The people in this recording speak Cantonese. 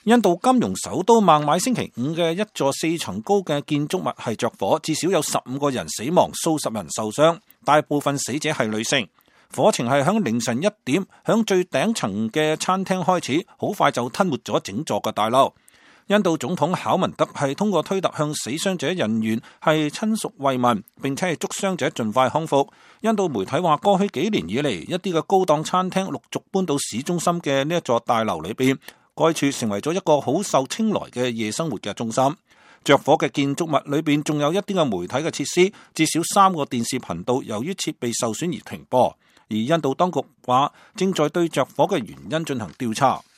印度金融首都孟買星期五嘅一座4層高嘅建築物係着火，至少有15個人死亡，數十人受傷，大部分死者係女性。火情係響凌晨1點響最頂層嘅餐廳開始，好快就吞沒咗整座嘅大樓。印度總統考文德係通過推特向死傷者人員係親屬慰問，並且係祝傷者盡快康復。印度媒體話，過去幾年以嚟，一啲嘅高檔餐廳陸續搬到市中心嘅呢一座大樓裏邊，該處成為咗一個好受青睞嘅夜生活嘅中心。着火嘅建築物裏邊仲有一啲嘅媒體嘅設施，至少3個電視頻道由於設備受損而停播。而印度當局話正在對着火嘅原因進行調查。